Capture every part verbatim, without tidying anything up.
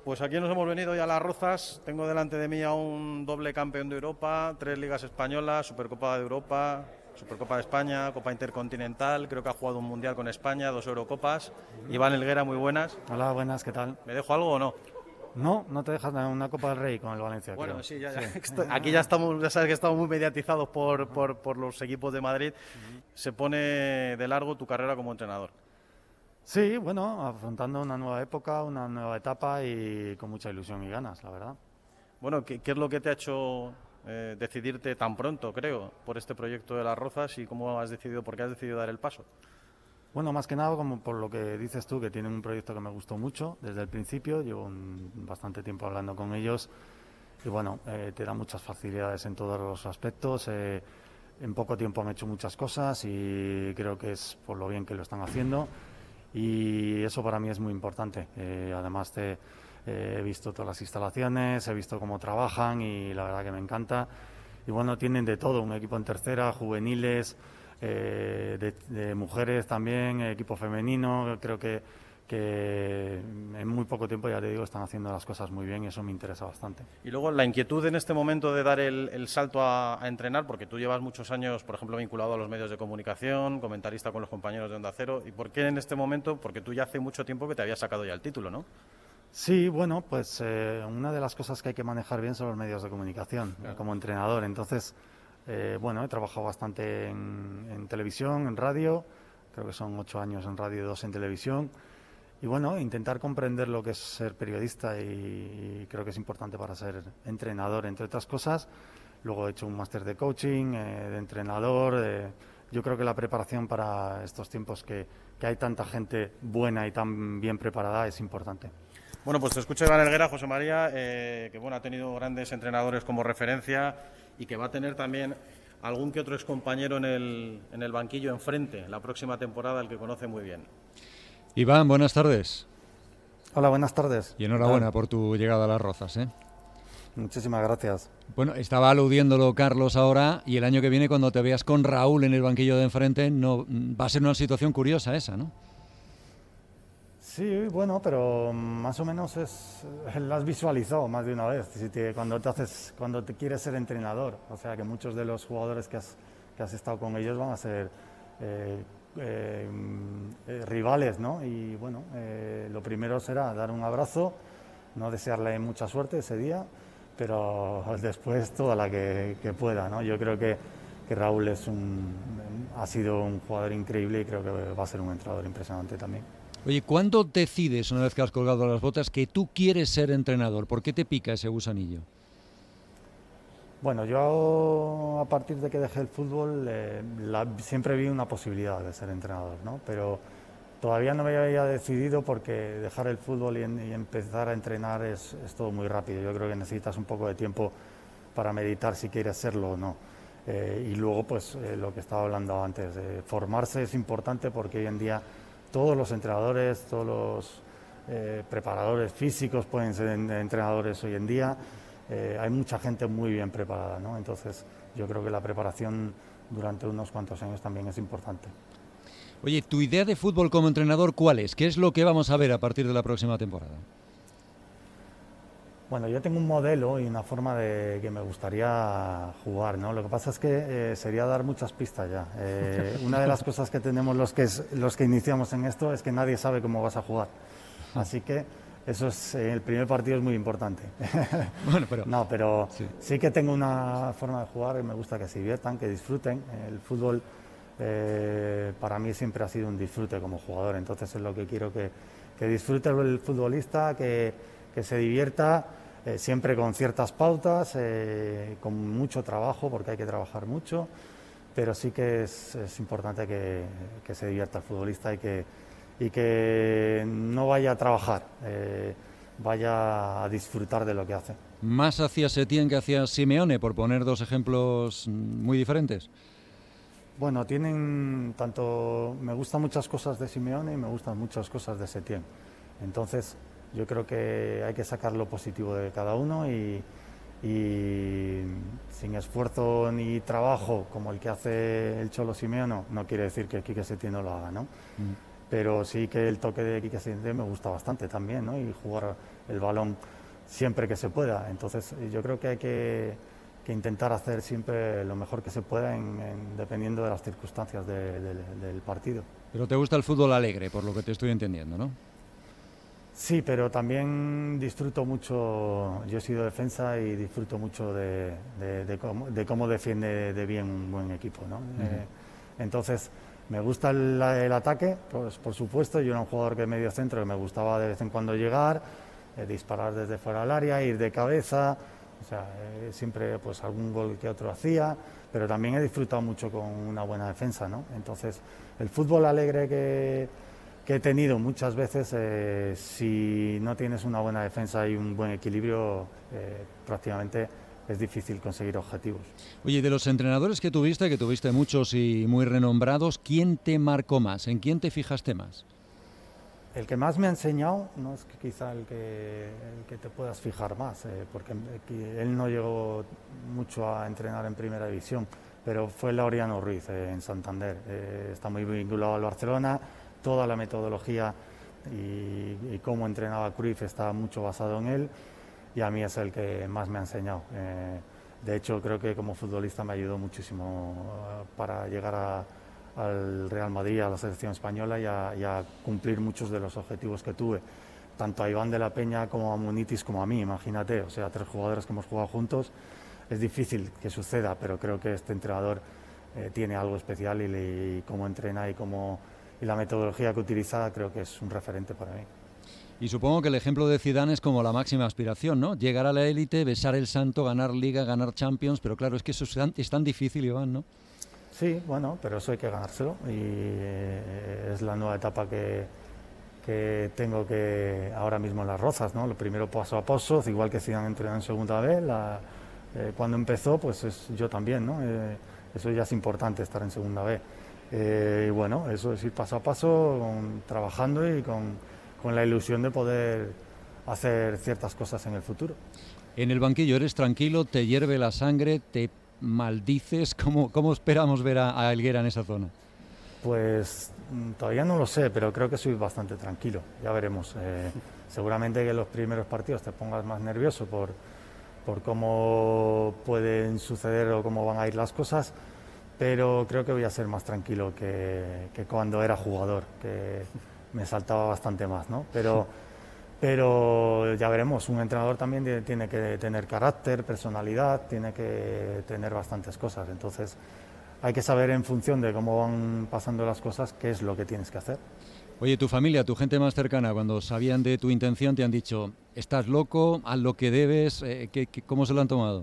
Pues aquí nos hemos venido ya a Las Rozas. Tengo delante de mí a un doble campeón de Europa, tres ligas españolas, Supercopa de Europa, Supercopa de España, Copa Intercontinental. Creo que ha jugado un Mundial con España, dos Eurocopas. Iván Helguera, muy buenas. Hola, buenas, ¿qué tal? ¿Me dejo algo o no? No, no te dejas una Copa del Rey con el Valencia. Bueno, creo. sí, ya, ya. Sí. Aquí ya estamos, ya sabes que estamos muy mediatizados por, por, por los equipos de Madrid. Se pone de largo tu carrera como entrenador. Sí, bueno, afrontando una nueva época, una nueva etapa y con mucha ilusión y ganas, la verdad. Bueno, ¿qué, qué es lo que te ha hecho eh, decidirte tan pronto, creo, por este proyecto de Las Rozas y cómo has decidido, por qué has decidido dar el paso? Bueno, más que nada, como por lo que dices tú, que tienen un proyecto que me gustó mucho desde el principio, llevo un, bastante tiempo hablando con ellos y bueno, eh, te da muchas facilidades en todos los aspectos. Eh, en poco tiempo han hecho muchas cosas y creo que es por lo bien que lo están haciendo. Y eso para mí es muy importante. Eh, además te, eh, he visto todas las instalaciones, he visto cómo trabajan y la verdad que me encanta. Y bueno, tienen de todo, un equipo en tercera, juveniles, eh, de, de mujeres también, equipo femenino. Creo que, que en muy poco tiempo, ya te digo, están haciendo las cosas muy bien y eso me interesa bastante. Y luego la inquietud en este momento de dar el, el salto a, a entrenar, porque tú llevas muchos años, por ejemplo, vinculado a los medios de comunicación, comentarista con los compañeros de Onda Cero. ¿Y por qué en este momento? Porque tú ya hace mucho tiempo que te habías sacado ya el título, ¿no? Sí, bueno, pues eh, una de las cosas que hay que manejar bien son los medios de comunicación, claro. eh, como entrenador. Entonces, eh, bueno, he trabajado bastante en, en televisión, en radio, creo que son ocho años en radio y dos en televisión. Y bueno, intentar comprender lo que es ser periodista y, y creo que es importante para ser entrenador, entre otras cosas. Luego he hecho un máster de coaching, eh, de entrenador. Eh, yo creo que la preparación para estos tiempos que, que hay tanta gente buena y tan bien preparada es importante. Bueno, pues te escucho Iván Helguera, José María, eh, que bueno, ha tenido grandes entrenadores como referencia y que va a tener también algún que otro excompañero en el, en el banquillo enfrente la próxima temporada, el que conoce muy bien. Iván, buenas tardes. Hola, buenas tardes. Y enhorabuena por tu llegada a Las Rozas, ¿eh? Muchísimas gracias. Bueno, estaba aludiéndolo Carlos ahora, y el año que viene cuando te veas con Raúl en el banquillo de enfrente, no, va a ser una situación curiosa esa, ¿no? Sí, bueno, pero más o menos es, la has visualizado más de una vez, si te, cuando, te haces, cuando te quieres ser entrenador. O sea que muchos de los jugadores que has, que has estado con ellos van a ser eh, eh, eh, rivales, ¿no? Y bueno, eh, lo primero será dar un abrazo, no desearle mucha suerte ese día, pero después toda la que, que pueda, ¿no? Yo creo que, que Raúl es un, ha sido un jugador increíble y creo que va a ser un entrenador impresionante también. Oye, ¿cuándo decides, una vez que has colgado las botas, que tú quieres ser entrenador? ¿Por qué te pica ese gusanillo? Bueno, yo a partir de que dejé el fútbol eh, la, siempre vi una posibilidad de ser entrenador, ¿no? Pero todavía no me había decidido porque dejar el fútbol y, en, y empezar a entrenar es, es todo muy rápido. Yo creo que necesitas un poco de tiempo para meditar si quieres serlo o no. Eh, y luego, pues, eh, lo que estaba hablando antes, eh, formarse es importante porque hoy en día todos los entrenadores, todos los eh, preparadores físicos pueden ser entrenadores hoy en día. Eh, hay mucha gente muy bien preparada, ¿no? Entonces yo creo que la preparación durante unos cuantos años también es importante. Oye, ¿tu idea de fútbol como entrenador cuál es? ¿Qué es lo que vamos a ver a partir de la próxima temporada? Bueno, yo tengo un modelo y una forma de que me gustaría jugar, ¿no? Lo que pasa es que eh, sería dar muchas pistas ya. Eh, una de las cosas que tenemos los que, es, los que iniciamos en esto es que nadie sabe cómo vas a jugar. Así que eso es, eh, el primer partido es muy importante. Bueno, pero... No, pero sí. sí que tengo una forma de jugar y me gusta que se diviertan, que disfruten. El fútbol eh, para mí siempre ha sido un disfrute como jugador, entonces es lo que quiero que, que disfrute el futbolista, que, que se divierta, eh, siempre con ciertas pautas, eh, con mucho trabajo, porque hay que trabajar mucho, pero sí que es, es importante que, que se divierta el futbolista y que, y que no vaya a trabajar, eh, vaya a disfrutar de lo que hace. ¿Más hacia Setién que hacia Simeone, por poner dos ejemplos muy diferentes? Bueno, tienen tanto, me gustan muchas cosas de Simeone y me gustan muchas cosas de Setién. Entonces, yo creo que hay que sacar lo positivo de cada uno y, y sin esfuerzo ni trabajo como el que hace el Cholo Simeone, no quiere decir que Quique Setién no lo haga, ¿no? Mm. pero sí que el toque de Quique Setién me gusta bastante también, ¿no? Y jugar el balón siempre que se pueda. Entonces yo creo que hay que, que intentar hacer siempre lo mejor que se pueda en, en, dependiendo de las circunstancias de, de, del partido. Pero te gusta el fútbol alegre, por lo que te estoy entendiendo, ¿no? Sí, pero también disfruto mucho, yo he sido defensa y disfruto mucho de, de, de, cómo, de cómo defiende de bien un buen equipo, ¿no? Uh-huh. eh, entonces, me gusta el, el ataque, pues por supuesto, yo era un jugador de medio centro que me gustaba de vez en cuando llegar, eh, disparar desde fuera del área, ir de cabeza, o sea, eh, siempre pues algún gol que otro hacía, pero también he disfrutado mucho con una buena defensa, ¿no? Entonces, el fútbol alegre que... que he tenido muchas veces, eh, si no tienes una buena defensa y un buen equilibrio, eh, prácticamente es difícil conseguir objetivos. Oye, de los entrenadores que tuviste, que tuviste muchos y muy renombrados, ¿quién te marcó más? ¿En quién te fijaste más? El que más me ha enseñado no es que quizá el que, el que te puedas fijar más, eh, porque él no llegó mucho a entrenar en primera división, pero fue Laureano Ruiz eh, en Santander. Eh, está muy vinculado al Barcelona. Toda la metodología y, y cómo entrenaba Cruyff está mucho basado en él y a mí es el que más me ha enseñado. Eh, de hecho, creo que como futbolista me ayudó muchísimo para llegar a, al Real Madrid, a la selección española y a, y a cumplir muchos de los objetivos que tuve. Tanto a Iván de la Peña como a Munitis como a mí, imagínate, o sea, tres jugadores que hemos jugado juntos. Es difícil que suceda, pero creo que este entrenador eh, tiene algo especial y, le, y cómo entrena y cómo... y la metodología que utiliza creo que es un referente para mí. Y supongo que el ejemplo de Zidane es como la máxima aspiración, ¿no? Llegar a la élite, besar el santo, ganar Liga, ganar Champions, pero claro, es que eso es tan, es tan difícil, Iván, ¿no? Sí, bueno, pero eso hay que ganárselo y eh, es la nueva etapa que, que tengo que ahora mismo en Las Rozas, ¿no? Lo primero paso a paso, igual que Zidane entrenó en segunda vez, la, eh, cuando empezó, pues es, yo también, ¿no? Eh, eso ya es importante, estar en segunda vez. Eh, y bueno, eso es ir paso a paso, con, trabajando y con, con la ilusión de poder hacer ciertas cosas en el futuro. En el banquillo eres tranquilo, te hierve la sangre, te maldices. ¿Cómo, cómo esperamos ver a, a Helguera en esa zona? Pues todavía no lo sé, pero creo que soy bastante tranquilo, ya veremos. Eh, seguramente que en los primeros partidos te pongas más nervioso por, por cómo pueden suceder o cómo van a ir las cosas, pero creo que voy a ser más tranquilo que, que cuando era jugador, que me saltaba bastante más, ¿no? Pero, pero ya veremos, un entrenador también tiene que tener carácter, personalidad, tiene que tener bastantes cosas, entonces hay que saber en función de cómo van pasando las cosas qué es lo que tienes que hacer. Oye, tu familia, tu gente más cercana, cuando sabían de tu intención te han dicho, estás loco, haz lo que debes, eh, ¿qué, qué, ¿cómo se lo han tomado?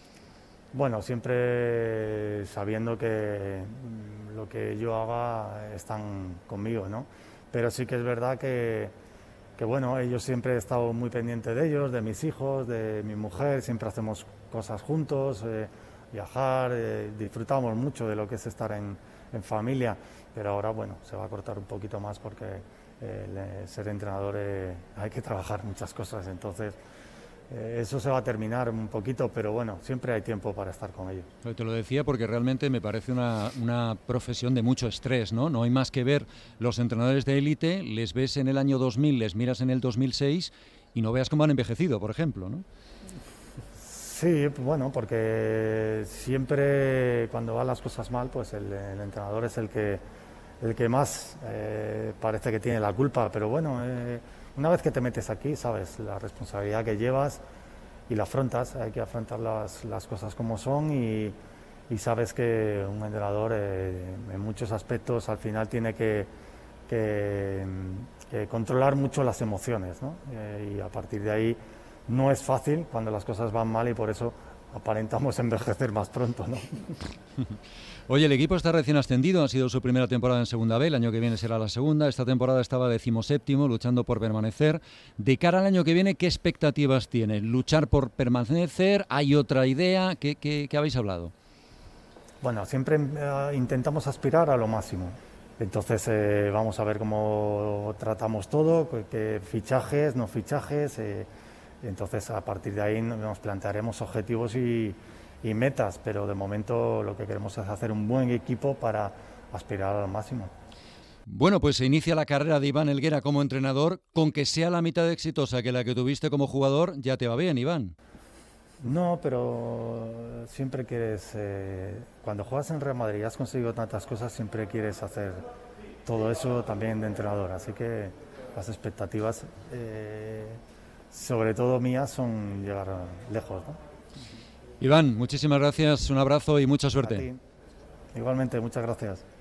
Bueno, siempre sabiendo que lo que yo haga están conmigo, ¿no? Pero sí que es verdad que, que bueno, ellos siempre he estado muy pendiente de ellos, de mis hijos, de mi mujer, siempre hacemos cosas juntos, eh, viajar, eh, disfrutamos mucho de lo que es estar en, en familia, pero ahora, bueno, se va a cortar un poquito más porque eh, ser entrenador eh, hay que trabajar muchas cosas, entonces... Eh, eso se va a terminar un poquito, pero bueno, siempre hay tiempo para estar con ellos. Te lo decía porque realmente me parece una, una profesión de mucho estrés, ¿no? No hay más que ver los entrenadores de élite, les ves en el año dos mil, les miras en el dos mil seis y no veas cómo han envejecido, por ejemplo, ¿no? Sí, bueno, porque siempre cuando van las cosas mal, pues el, el entrenador es el que, el que más eh, parece que tiene la culpa, pero bueno... Eh, Una vez que te metes aquí, sabes la responsabilidad que llevas y la afrontas, hay que afrontar las, las cosas como son y, y sabes que un entrenador eh, en muchos aspectos al final tiene que, que, que controlar mucho las emociones, ¿no? Eh, y a partir de ahí no es fácil cuando las cosas van mal y por eso aparentamos envejecer más pronto, ¿no? Oye, el equipo está recién ascendido, ha sido su primera temporada en Segunda B, el año que viene será la segunda, esta temporada estaba decimoséptimo, luchando por permanecer. De cara al año que viene, ¿qué expectativas tiene? ¿Luchar por permanecer? ¿Hay otra idea? ¿Qué, qué, qué habéis hablado? Bueno, siempre eh, intentamos aspirar a lo máximo, entonces eh, vamos a ver cómo tratamos todo, qué fichajes, no fichajes, eh, entonces a partir de ahí nos plantearemos objetivos y... y metas, pero de momento lo que queremos es hacer un buen equipo para aspirar al máximo. Bueno, pues se inicia la carrera de Iván Helguera como entrenador. Con que sea la mitad exitosa que la que tuviste como jugador, ya te va bien, Iván. No, pero siempre quieres, eh, cuando juegas en Real Madrid y has conseguido tantas cosas, siempre quieres hacer todo eso también de entrenador. Así que las expectativas, eh, sobre todo mías, son llegar lejos, ¿no? Iván, muchísimas gracias, un abrazo y mucha suerte. A ti. Igualmente, muchas gracias.